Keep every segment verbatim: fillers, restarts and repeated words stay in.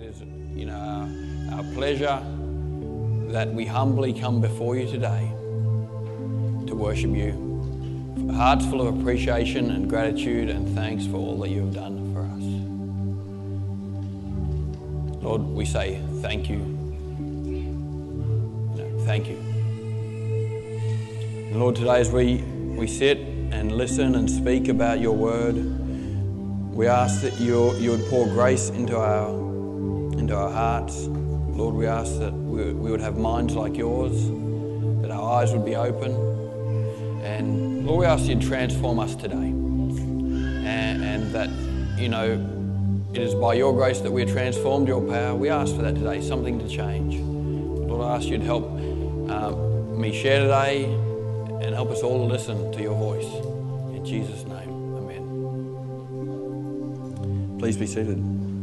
is, you know, our, our pleasure that we humbly come before you today to worship you. Hearts full of appreciation and gratitude and thanks for all that you have done for us. Lord, we say thank you. No, thank you. And Lord, today as we, we sit and listen and speak about your word, we ask that you, you would pour grace into our, into our hearts. Lord, we ask that we, we would have minds like yours, that our eyes would be open. And Lord, we ask you to transform us today. And, and that, you know, it is by your grace that we are transformed, your power. We ask for that today, something to change. Lord, I ask you to help um, me share today and help us all to listen to your voice. In Jesus' name, amen. Please be seated.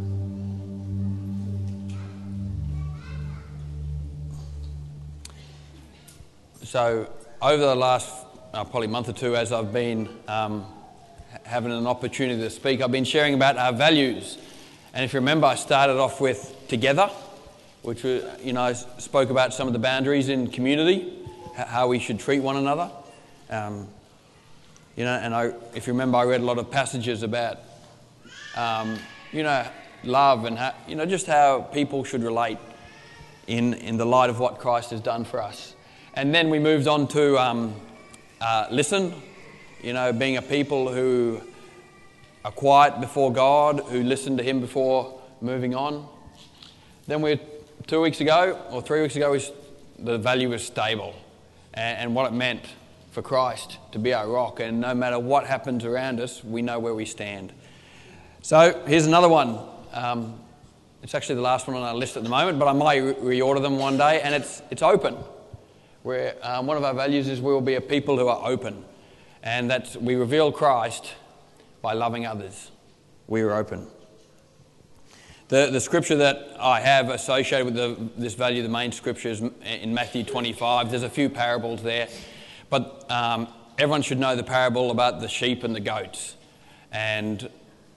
So, over the last uh, probably month or two, as I've been um, having an opportunity to speak, I've been sharing about our values. And if you remember, I started off with together, which, you know, I spoke about some of the boundaries in community, how we should treat one another. Um, you know, and I, if you remember, I read a lot of passages about, um, you know, love and, how, you know, just how people should relate in, in the light of what Christ has done for us. And then we moved on to um, uh, listen, you know, being a people who are quiet before God, who listen to him before moving on. Then we, two weeks ago, or three weeks ago, we, the value was stable and, and what it meant for Christ to be our rock. And no matter what happens around us, we know where we stand. So here's another one. Um, it's actually the last one on our list at the moment, but I might re- reorder them one day, and it's it's open. Where um, one of our values is we will be a people who are open, and that's we reveal Christ by loving others. We are open. The the scripture that I have associated with the, this value, the main scripture, is in Matthew twenty-five. There's a few parables there, but um, everyone should know the parable about the sheep and the goats, and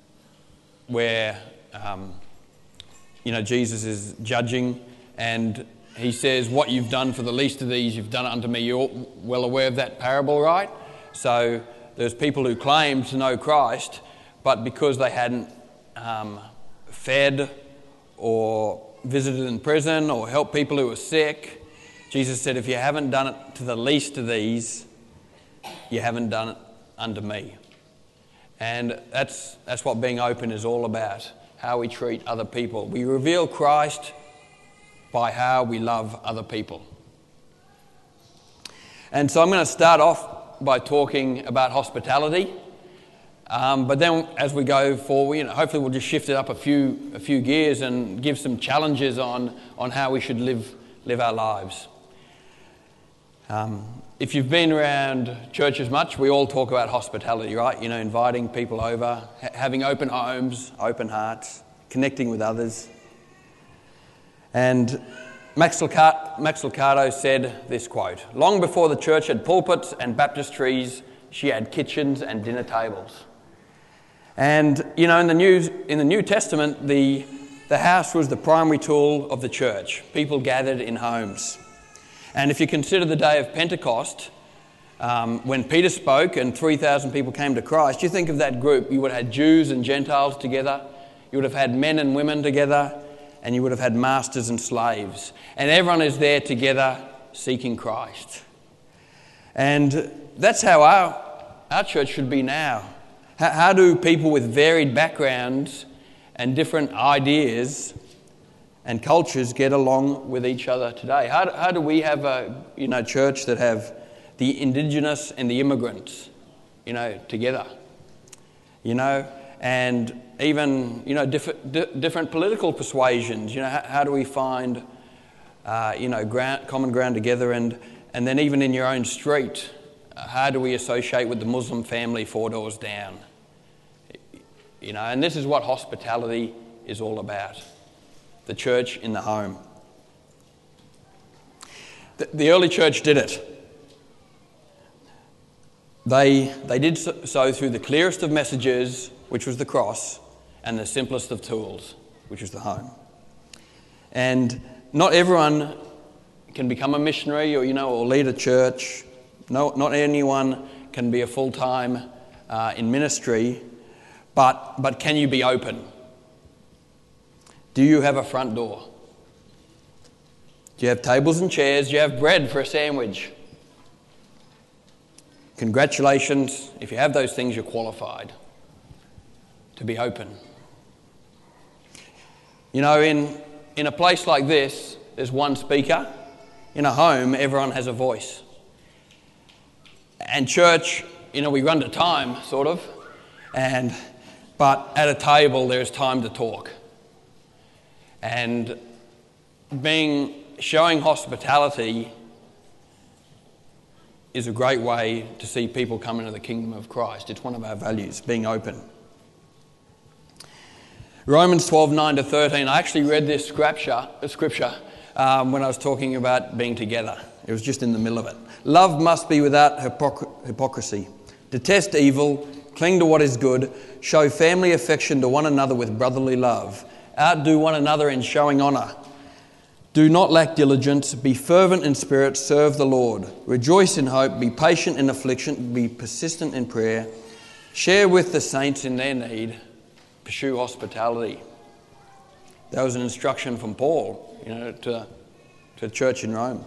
where um, you know Jesus is judging and he says, what you've done for the least of these, you've done it unto me. You're well aware of that parable, right? So there's people who claim to know Christ, but because they hadn't um, fed or visited in prison or helped people who were sick, Jesus said, if you haven't done it to the least of these, you haven't done it unto me. And that's that's what being open is all about, how we treat other people. We reveal Christ by how we love other people. And so I'm going to start off by talking about hospitality. Um, but then as we go forward, you know, hopefully we'll just shift it up a few a few gears and give some challenges on, on how we should live live our lives. Um, if you've been around churches much, we all talk about hospitality, right? You know, inviting people over, ha- having open homes, open hearts, connecting with others. And Max Lucado said this quote, long before the church had pulpits and baptistries, she had kitchens and dinner tables. And, you know, in the New, in the New Testament, the, the house was the primary tool of the church. People gathered in homes. And if you consider the day of Pentecost, um, when Peter spoke and three thousand people came to Christ, you think of that group. You would have had Jews and Gentiles together. You would have had men and women together. And you would have had masters and slaves. And everyone is there together seeking Christ. And that's how our, our church should be now. How, how do people with varied backgrounds and different ideas and cultures get along with each other today? How do, how do we have a you know church that have the indigenous and the immigrants, you know, together? You know, and even, you know, different, di- different political persuasions. You know, how, how do we find, uh, you know, ground, common ground together? And, and then even in your own street, uh, how do we associate with the Muslim family four doors down? You know, and this is what hospitality is all about. The church in the home. The, the early church did it. They, they did so through the clearest of messages, which was the cross, and the simplest of tools, which was the home. And not everyone can become a missionary or, you know, or lead a church. No, not anyone can be a full-time uh, in ministry, but, but can you be open? Do you have a front door? Do you have tables and chairs? Do you have bread for a sandwich? Congratulations. If you have those things, you're qualified to be open. You know, in, in a place like this, there's one speaker. In a home, everyone has a voice. And church, you know, we run to time, sort of. And but at a table, there's time to talk. And being showing hospitality is a great way to see people come into the kingdom of Christ. It's one of our values, being open. Romans twelve, nine to thirteen. I actually read this scripture, scripture um, when I was talking about being together. It was just in the middle of it. Love must be without hypocr- hypocrisy. Detest evil, cling to what is good, show family affection to one another with brotherly love. Outdo one another in showing honour. Do not lack diligence, be fervent in spirit, serve the Lord. Rejoice in hope, be patient in affliction, be persistent in prayer. Share with the saints in their need, pursue hospitality. That was an instruction from Paul, you know, to, to the church in Rome.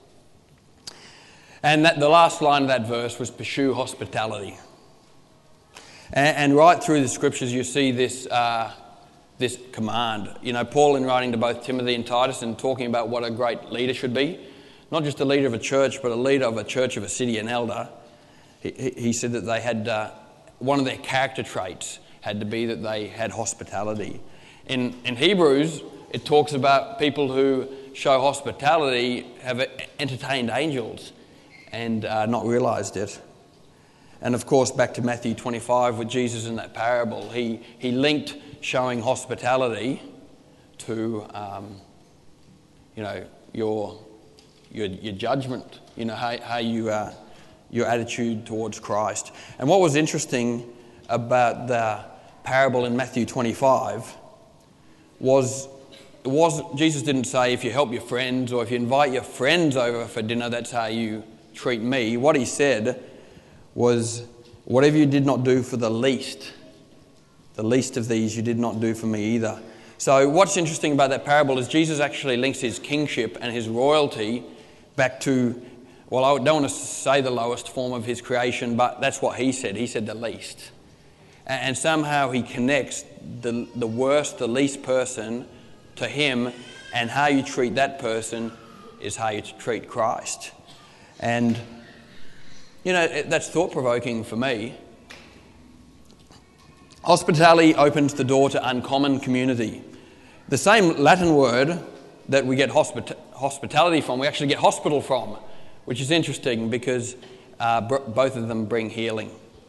And that, the last line of that verse was pursue hospitality. And, and right through the scriptures you see this uh, this command. You know, Paul, in writing to both Timothy and Titus and talking about what a great leader should be, not just a leader of a church, but a leader of a church, of a city, an elder, he, he said that they had, uh, one of their character traits had to be that they had hospitality. In, in Hebrews, it talks about people who show hospitality have entertained angels and uh, not realised it. And of course, back to Matthew twenty-five with Jesus in that parable, he, he linked showing hospitality to, um, you know, your, your your judgment, you know, how, how you, uh, your attitude towards Christ. And what was interesting about the parable in Matthew twenty-five was, was Jesus didn't say if you help your friends or if you invite your friends over for dinner, that's how you treat me. What he said was, whatever you did not do for the least, the least of these you did not do for me either. So what's interesting about that parable is Jesus actually links his kingship and his royalty back to, well, I don't want to say the lowest form of his creation, but that's what he said. He said the least. And somehow he connects the, the worst, the least person to him, and how you treat that person is how you treat Christ. And you know, that's thought-provoking for me. Hospitality opens the door to uncommon community. The same Latin word that we get hospita- hospitality from, we actually get hospital from, which is interesting because uh, br- both of them bring healing.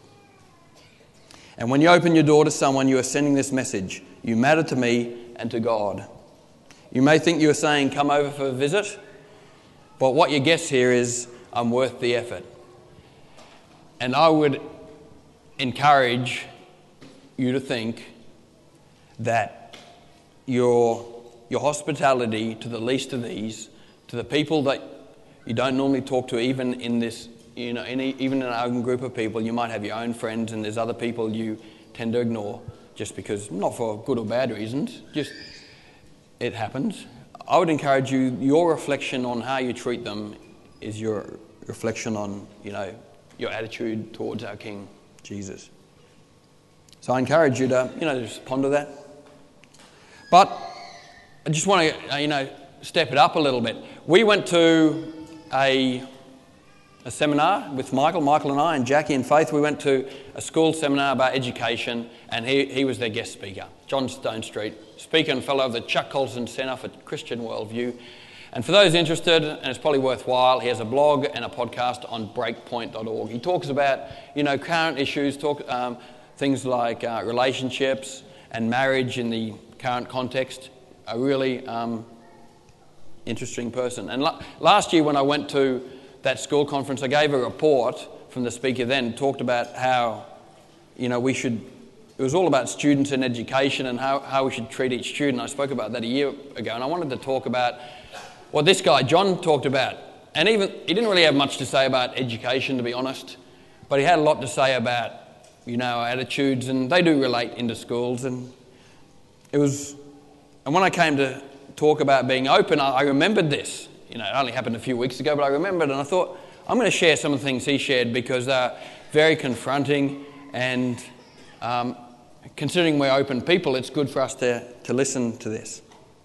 And when you open your door to someone, you are sending this message: you matter to me and to God. You may think you are saying, come over for a visit, but what you guess here is, I'm worth the effort. And I would encourage you to think that your, your hospitality to the least of these, to the people that you don't normally talk to, even in this, you know, in a, even in our own group of people, you might have your own friends and there's other people you tend to ignore just because, not for good or bad reasons, just it happens. I would encourage you, your reflection on how you treat them is your reflection on, you know, your attitude towards our King, Jesus. So I encourage you to, you know, just ponder that. But I just want to, you know, step it up a little bit. We went to a, a seminar with Michael, Michael and I, and Jackie and Faith. We went to a school seminar about education, and he, he was their guest speaker, John Stonestreet, speaker and fellow of the Chuck Colson Centre for Christian Worldview. And for those interested, and it's probably worthwhile, he has a blog and a podcast on breakpoint dot org. He talks about, you know, current issues, talk um, things like uh, relationships and marriage in the current context. A really um, interesting person. And la- last year when I went to that school conference, I gave a report from the speaker then, talked about how, you know, we should, it was all about students and education and how, how we should treat each student. I spoke about that a year ago, and I wanted to talk about what this guy, John, talked about. And even he didn't really have much to say about education, to be honest, but he had a lot to say about, you know, attitudes, and they do relate into schools. And it was, and when I came to talk about being open, I, I remembered this. You know, it only happened a few weeks ago, but I remembered, and I thought, I'm going to share some of the things he shared because they're very confronting, and um, considering we're open people, it's good for us to, to listen to this.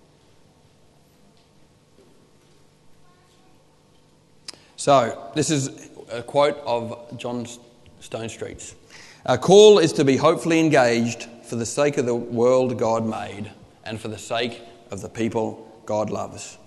So, this is a quote of John Stonestreet's. Our call is to be hopefully engaged for the sake of the world God made and for the sake of the people God loves.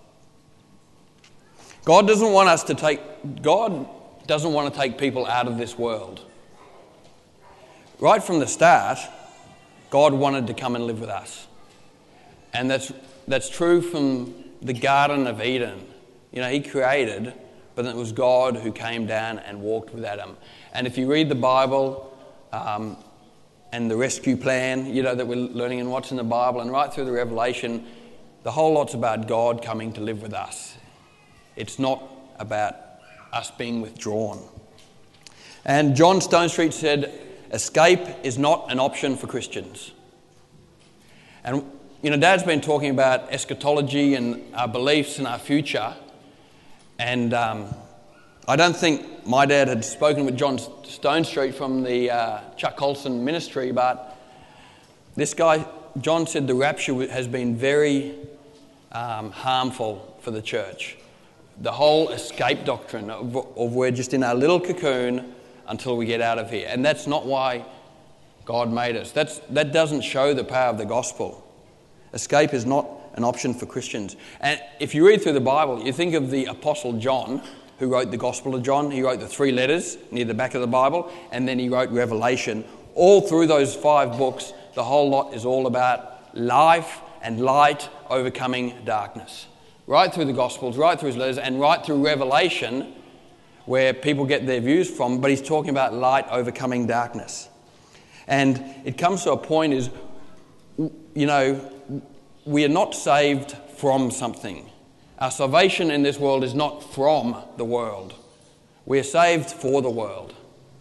God doesn't want us to take, God doesn't want to take people out of this world. Right from the start, God wanted to come and live with us. And that's that's true from the Garden of Eden. You know, he created, but it was God who came down and walked with Adam. And if you read the Bible um, and the rescue plan, you know, that we're learning and watching the Bible, and right through the Revelation, the whole lot's about God coming to live with us. It's not about us being withdrawn. And John Stonestreet said, escape is not an option for Christians. And, you know, Dad's been talking about eschatology and our beliefs and our future. And um, I don't think my dad had spoken with John Stonestreet from the uh, Chuck Colson ministry, but this guy, John, said the rapture has been very um, harmful for the church. The whole escape doctrine of, of we're just in our little cocoon until we get out of here. And that's not why God made us. That's, that doesn't show the power of the gospel. Escape is not an option for Christians. And if you read through the Bible, you think of the Apostle John, who wrote the Gospel of John. He wrote the three letters near the back of the Bible, and then he wrote Revelation. All through those five books, the whole lot is all about life and light overcoming darkness. Right through the Gospels, right through his letters, and right through Revelation, where people get their views from, but he's talking about light overcoming darkness. And it comes to a point is, you know, we are not saved from something. Our salvation in this world is not from the world. We are saved for the world.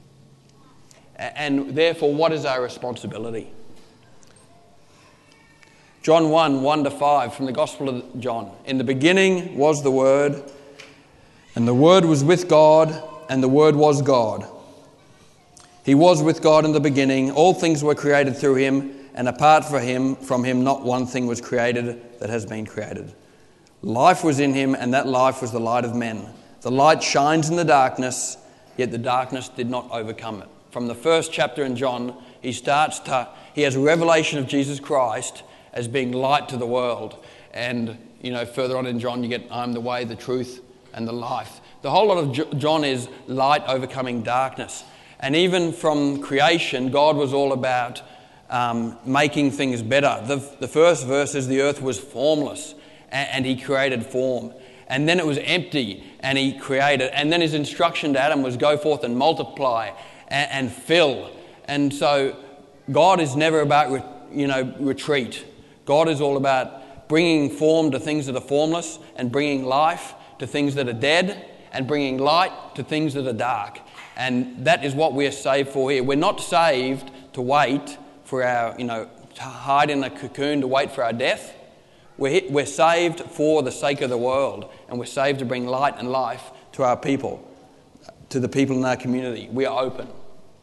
And therefore, what is our responsibility? John one, one to five from the Gospel of John. In the beginning was the Word, and the Word was with God, and the Word was God. He was with God in the beginning. All things were created through him, and apart from him, from him not one thing was created that has been created. Life was in him, and that life was the light of men. The light shines in the darkness, yet the darkness did not overcome it. From the first chapter in John, he starts to, he has a revelation of Jesus Christ as being light to the world. And, you know, further on in John, you get, I'm the way, the truth, and the life. The whole lot of John is light overcoming darkness. And even from creation, God was all about um, making things better. The, the first verse is the earth was formless, and, and he created form. And then it was empty, and he created. And then his instruction to Adam was go forth and multiply and, and fill. And so God is never about, re, you know, retreat. God is all about bringing form to things that are formless, and bringing life to things that are dead, and bringing light to things that are dark. And that is what we're saved for here. We're not saved to wait for our, you know, to hide in a cocoon to wait for our death. We're, we're saved for the sake of the world, and we're saved to bring light and life to our people, to the people in our community. We are open.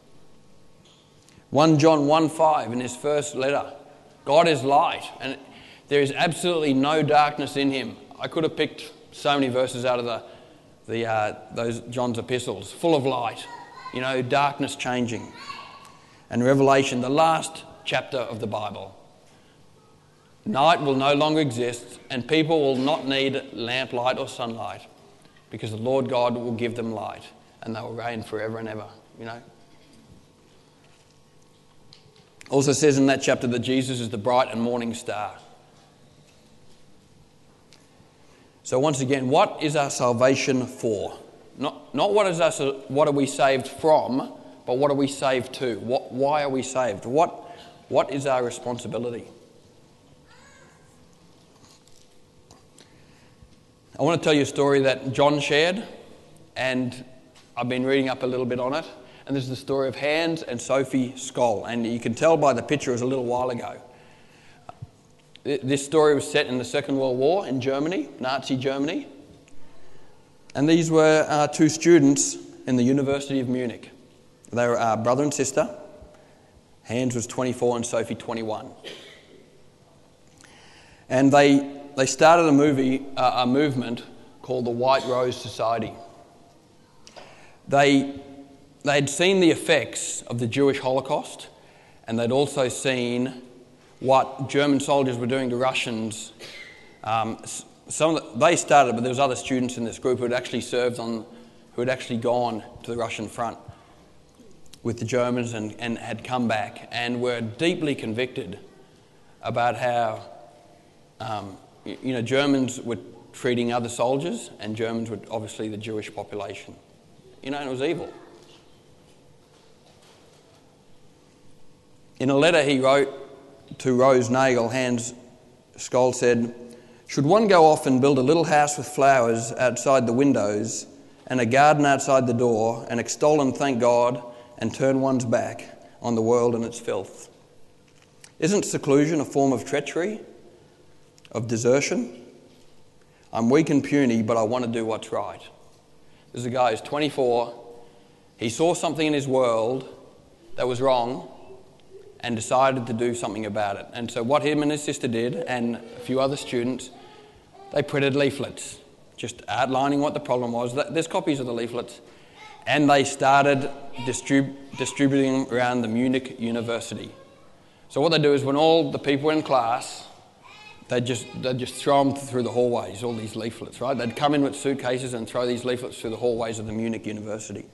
First John one five in his first letter. God is light, and there is absolutely no darkness in him. I could have picked so many verses out of the, the uh, those John's epistles, full of light, you know, darkness changing. And Revelation, the last chapter of the Bible. Night will no longer exist, and people will not need lamplight or sunlight, because the Lord God will give them light, and they will reign forever and ever, you know. Also says in that chapter that Jesus is the bright and morning star. So once again, what is our salvation for? Not, not what is us, what are we saved from, but what are we saved to? What, why are we saved? What, What is our responsibility? I want to tell you a story that John shared, and I've been reading up a little bit on it. And this is the story of Hans and Sophie Scholl. And you can tell by the picture it was a little while ago. This story was set in the Second World War in Germany, Nazi Germany. And these were uh, two students in the University of Munich. They were uh, brother and sister. Hans was twenty-four and Sophie twenty-one. And they they started a movie, uh, a movement called the White Rose Society. They they'd seen the effects of the Jewish Holocaust, and they'd also seen what German soldiers were doing to Russians. Um, some of the, they started, but there was other students in this group who had actually served on, who had actually gone to the Russian front with the Germans and, and had come back, and were deeply convicted about how um, you know Germans were treating other soldiers, and Germans were obviously the Jewish population. You know, and it was evil. In a letter he wrote to Rose Nagel, Hans Scholl said, "Should one go off and build a little house with flowers outside the windows and a garden outside the door and extol and thank God and turn one's back on the world and its filth? Isn't seclusion a form of treachery, of desertion? I'm weak and puny, but I want to do what's right." This is a guy who's twenty-four. He saw something in his world that was wrong and decided to do something about it. And so what him and his sister did, and a few other students, they printed leaflets, just outlining what the problem was. There's copies of the leaflets. And they started distrib- distributing them around the Munich University. So what they do is when all the people were in class, they'd just, they'd just throw them through the hallways, all these leaflets, right? They'd come in with suitcases and throw these leaflets through the hallways of the Munich University.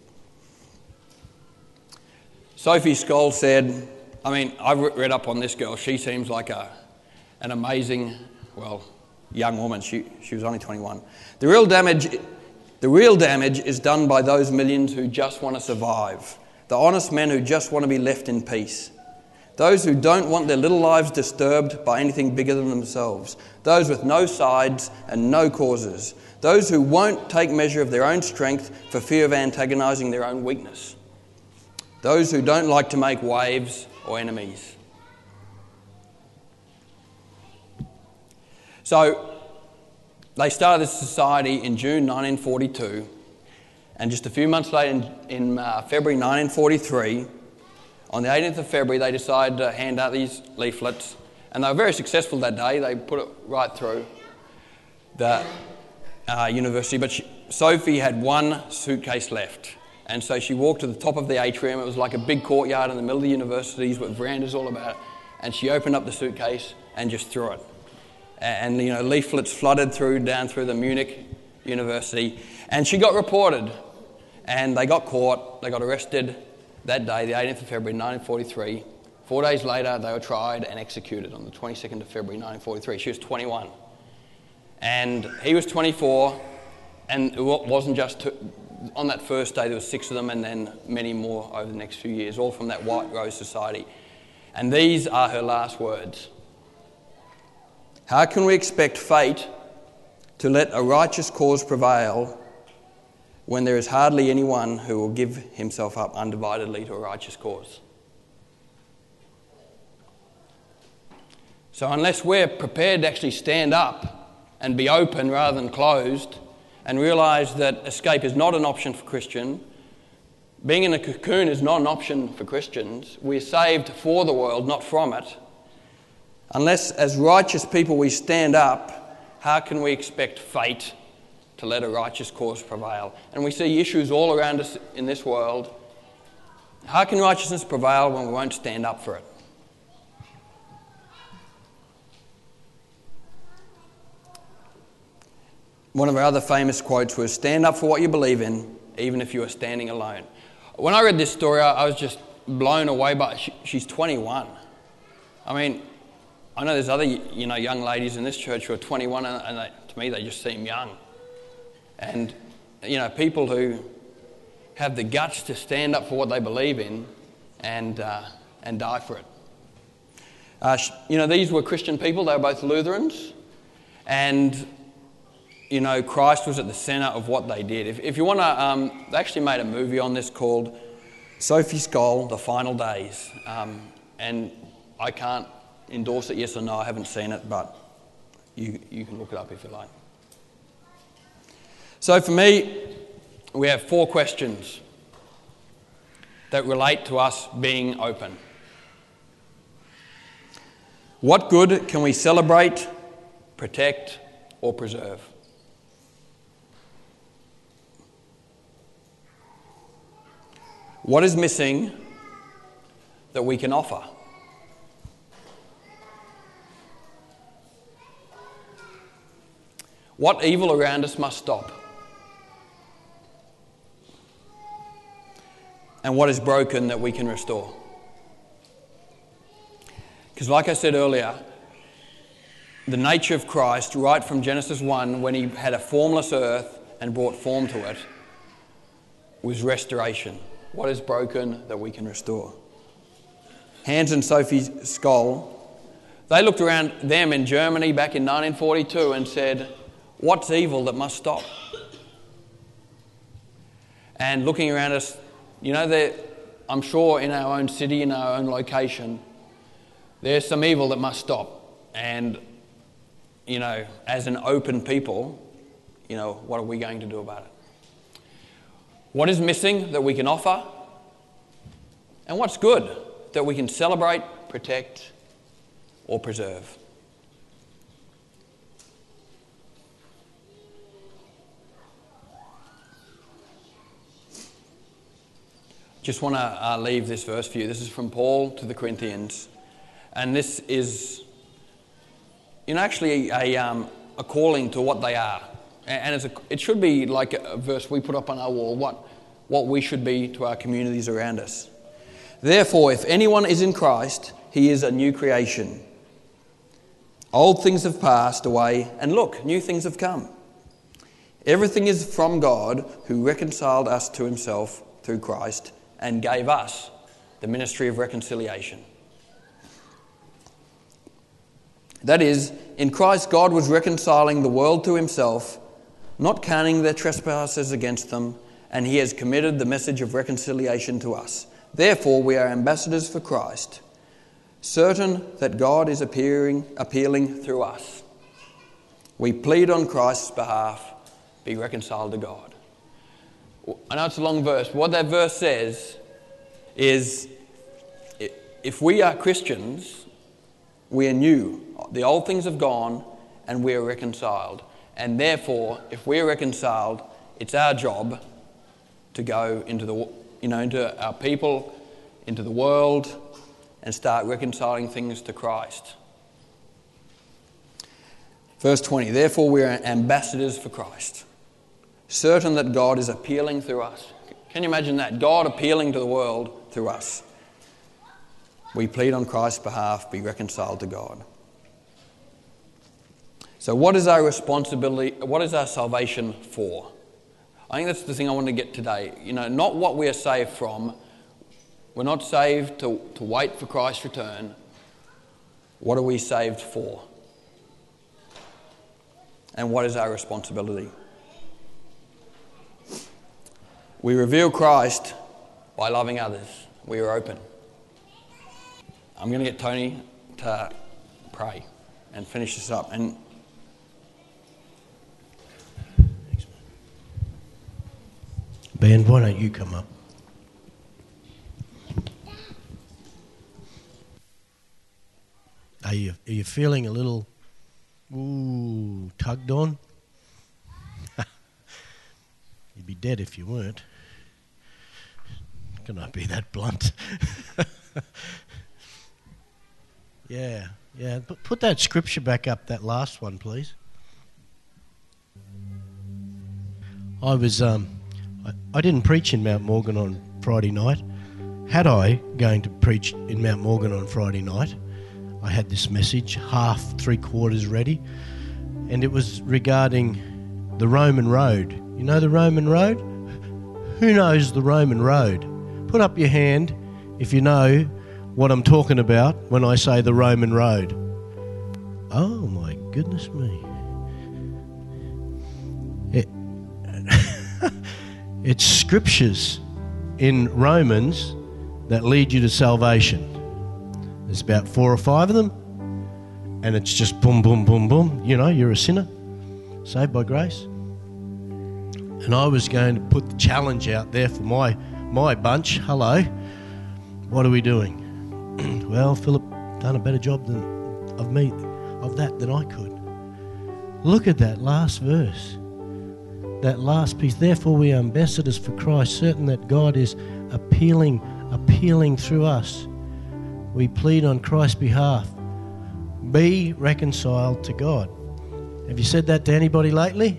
Sophie Scholl said, I mean, I've read up on this girl. She seems like a an amazing, well, young woman. She she was only twenty-one. The real damage, the real damage is done by those millions who just want to survive. The honest men who just want to be left in peace. Those who don't want their little lives disturbed by anything bigger than themselves. Those with no sides and no causes. Those who won't take measure of their own strength for fear of antagonizing their own weakness. Those who don't like to make waves or enemies. So they started this society in June nineteen forty-two, and just a few months later, in, in uh, February nineteen forty-three, on the eighteenth of February, they decided to hand out these leaflets, and they were very successful that day. They put it right through the uh, university, but she, Sophie had one suitcase left. And so she walked to the top of the atrium. It was like a big courtyard in the middle of the universities with verandas all about it. And she opened up the suitcase and just threw it. And, you know, leaflets flooded through, down through the Munich University. And she got reported. And they got caught. They got arrested that day, the eighteenth of February nineteen forty-three. Four days later, they were tried and executed on the twenty-second of February nineteen forty-three. She was twenty-one. And he was twenty-four. And it wasn't just... Two, on that first day, there were six of them, and then many more over the next few years, all from that White Rose Society. And these are her last words. "How can we expect fate to let a righteous cause prevail when there is hardly anyone who will give himself up undividedly to a righteous cause?" So unless we're prepared to actually stand up and be open rather than closed, and realise that escape is not an option for Christian. Being in a cocoon is not an option for Christians. We're saved for the world, not from it. Unless, as righteous people, we stand up, how can we expect fate to let a righteous cause prevail? And we see issues all around us in this world. How can righteousness prevail when we won't stand up for it? One of our other famous quotes was, "Stand up for what you believe in, even if you are standing alone." When I read this story, I was just blown away by she, she's twenty-one. I mean, I know there's other you know young ladies in this church who are twenty-one, and, and they, to me they just seem young. And you know, people who have the guts to stand up for what they believe in and uh, and die for it. Uh, you know, these were Christian people. They were both Lutherans. And, you know, Christ was at the centre of what they did. If, if you want to, um, they actually made a movie on this called Sophie Scholl, The Final Days. Um, and I can't endorse it, yes or no. I haven't seen it, but you, you can look it up if you like. So for me, we have four questions that relate to us being open. What good can we celebrate, protect, or preserve? What is missing that we can offer? What evil around us must stop? And what is broken that we can restore? Because like I said earlier, the nature of Christ, right from Genesis one, when he had a formless earth and brought form to it, was restoration. What is broken that we can restore? Hans and Sophie Scholl, they looked around them in Germany back in nineteen forty-two and said, what's evil that must stop? And looking around us, you know, I'm sure in our own city, in our own location, there's some evil that must stop. And, you know, as an open people, you know, what are we going to do about it? What is missing that we can offer? And what's good that we can celebrate, protect, or preserve? Just want to uh, leave this verse for you. This is from Paul to the Corinthians. And this is, you know, actually a, um, a calling to what they are. And it's a, it should be like a verse we put up on our wall, what, what we should be to our communities around us. Therefore, if anyone is in Christ, he is a new creation. Old things have passed away, and look, new things have come. Everything is from God, who reconciled us to himself through Christ and gave us the ministry of reconciliation. That is, in Christ God was reconciling the world to himself, not counting their trespasses against them, and he has committed the message of reconciliation to us. Therefore, we are ambassadors for Christ, certain that God is appearing, appealing through us. We plead on Christ's behalf, be reconciled to God. I know it's a long verse. What that verse says is, if we are Christians, we are new. The old things have gone and we are reconciled. And therefore, if we are reconciled, it's our job to go into the, you know, into our people, into the world, and start reconciling things to Christ. Verse twenty, therefore we are ambassadors for Christ, certain that God is appealing through us. Can you imagine that? God appealing to the world through us. We plead on Christ's behalf, be reconciled to God. So what is our responsibility, what is our salvation for? I think that's the thing I want to get today. You know, not what we are saved from. We're not saved to, to wait for Christ's return. What are we saved for? And what is our responsibility? We reveal Christ by loving others. We are open. I'm going to get Tony to pray and finish this up. And Ben, why don't you come up? Are you, are you feeling a little ooh, tugged on? You'd be dead if you weren't. Can I be that blunt? yeah, yeah. But put that scripture back up, that last one, please. I was, um, I, I didn't preach in Mount Morgan on Friday night. Had I going to preach in Mount Morgan on Friday night, I had this message, half, three quarters ready, and it was regarding the Roman road. You know the Roman road? Who knows the Roman road? Put up your hand if you know what I'm talking about when I say the Roman road. Oh my goodness me. It, it's scriptures in Romans that lead you to salvation. There's about four or five of them, and it's just boom, boom, boom, boom. You know, you're a sinner, saved by grace. And I was going to put the challenge out there for my my bunch. Hello, what are we doing? Well, Philip done a better job than of me of that than I could. Look at that last verse, that last piece. Therefore, we are ambassadors for Christ, certain that God is appealing, appealing through us. We plead on Christ's behalf. Be reconciled to God. Have you said that to anybody lately?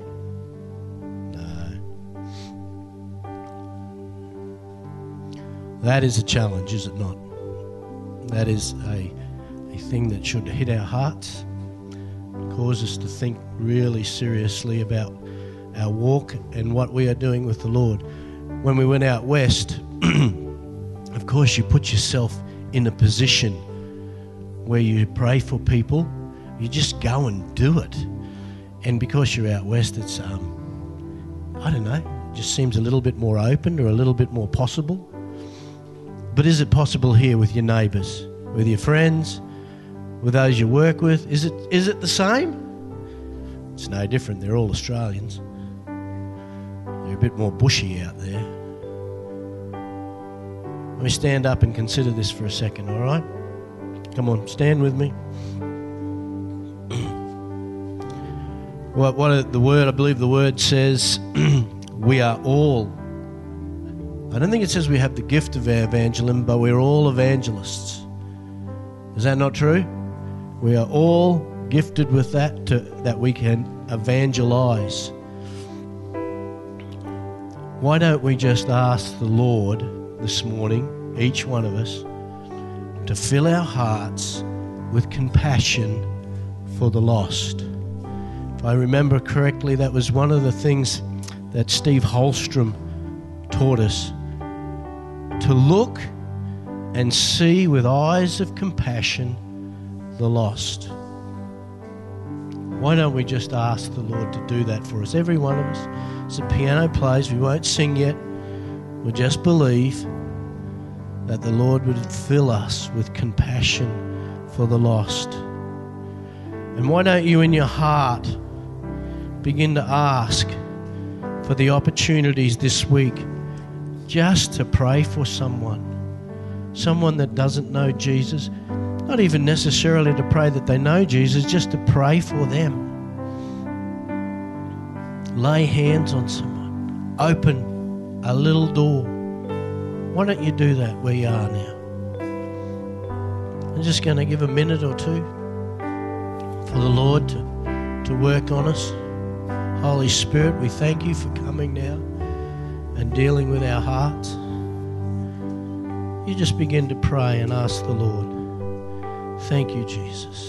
That is a challenge, is it not? That is a, a thing that should hit our hearts, cause us to think really seriously about our walk and what we are doing with the Lord. When we went out west, of course you put yourself in a position where you pray for people. You just go and do it. And because you're out west, it's, um, I don't know, it just seems a little bit more open or a little bit more possible. But is it possible here with your neighbours, with your friends, with those you work with? Is it is it the same? It's no different. They're all Australians. They're a bit more bushy out there. Let me stand up and consider this for a second, all right? Come on, stand with me. What, what the word, I believe the word says, we are all, I don't think it says we have the gift of evangelism, but we're all evangelists. Is that not true? We are all gifted with that, to, that we can evangelize. Why don't we just ask the Lord this morning, each one of us, to fill our hearts with compassion for the lost? If I remember correctly, that was one of the things that Steve Holstrom taught us. To look and see with eyes of compassion the lost. Why don't we just ask the Lord to do that for us? Every one of us. As the piano plays, we won't sing yet. We'll just believe that the Lord would fill us with compassion for the lost. And why don't you in your heart begin to ask for the opportunities this week just to pray for someone, someone that doesn't know Jesus, not even necessarily to pray that they know Jesus, just to pray for them. Lay hands on someone, open a little door. Why don't you do that where you are now? I'm just going to give a minute or two for the Lord to, to work on us. Holy Spirit, we thank you for coming now and dealing with our hearts. You just begin to pray and ask the Lord. Thank you, Jesus.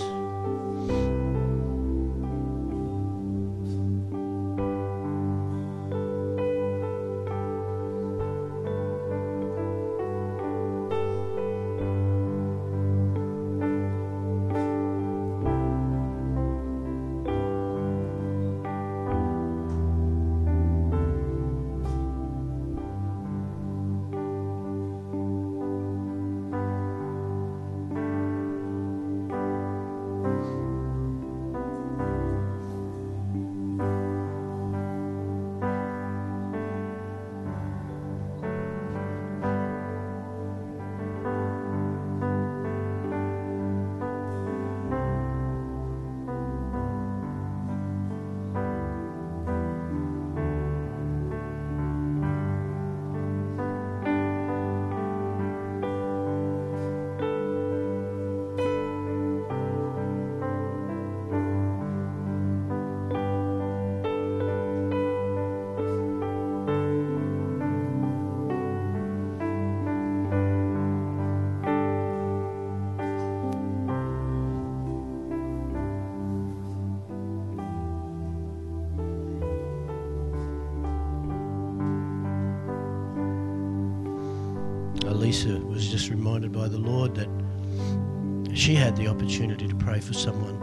Lisa was just reminded by the Lord that she had the opportunity to pray for someone,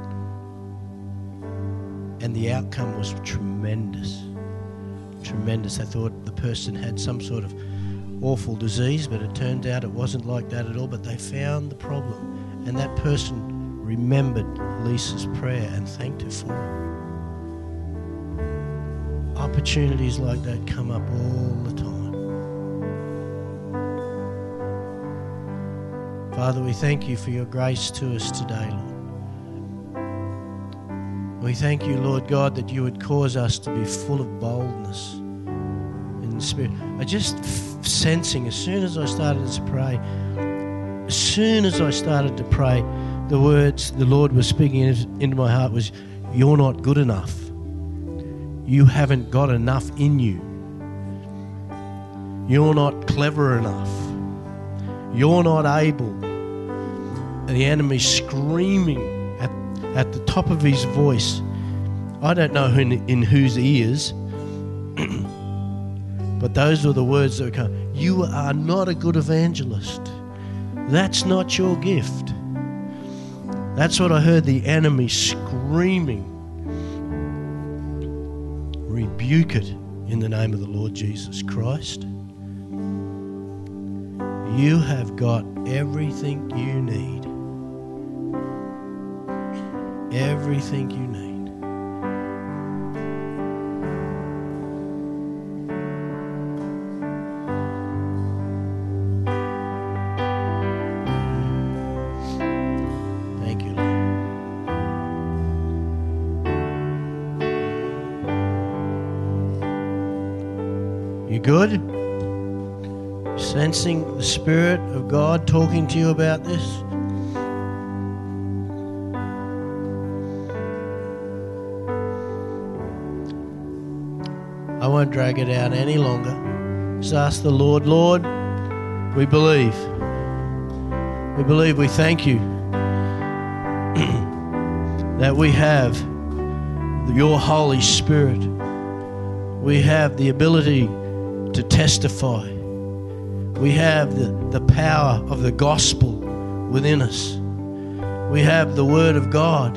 and the outcome was tremendous. Tremendous. I thought the person had some sort of awful disease, but it turned out it wasn't like that at all. But they found the problem, and that person remembered Lisa's prayer and thanked her for it. Opportunities like that come up all the time. Father, we thank you for your grace to us today, Lord. We thank you, Lord God, that you would cause us to be full of boldness in the Spirit. I just f- sensing, as soon as I started to pray, as soon as I started to pray, the words the Lord was speaking into my heart was, you're not good enough. You haven't got enough in you. You're not clever enough. You're not able. And the enemy's screaming at, at the top of his voice. I don't know who, in whose ears, but those were the words that come. You are not a good evangelist. That's not your gift. That's what I heard the enemy screaming. Rebuke it in the name of the Lord Jesus Christ. You have got everything you need. Everything you need. Thank you, Lord. You good? Sensing the Spirit of God talking to you about this? I won't drag it out any longer. Just ask the Lord, Lord, we believe. We believe, we thank you that we have your Holy Spirit. We have the ability to testify. We have the, the power of the gospel within us. We have the Word of God.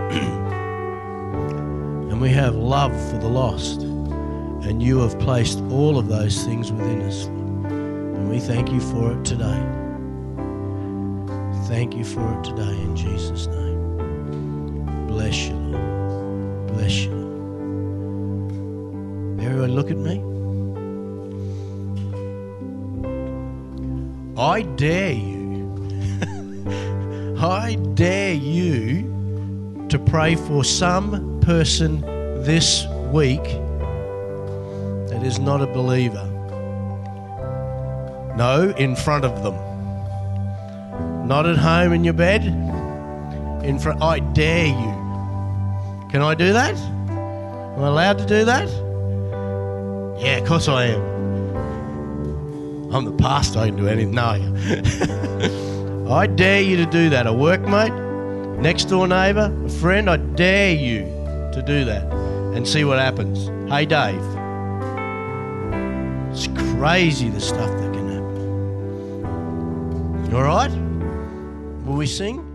And we have love for the lost. And you have placed all of those things within us. And we thank you for it today. Thank you for it today in Jesus' name. Bless you, Lord. Bless you, Lord. Everyone look at me. I dare you, I dare you to pray for some person this week that is not a believer. No, in front of them. Not at home in your bed. In front. I dare you. Can I do that? Am I allowed to do that? Yeah, of course I am. I'm the pastor, I can do anything. No. I dare you to do that. A workmate, next door neighbour, a friend, I dare you to do that and see what happens. Hey, Dave. It's crazy the stuff that can happen. All right? Will we sing?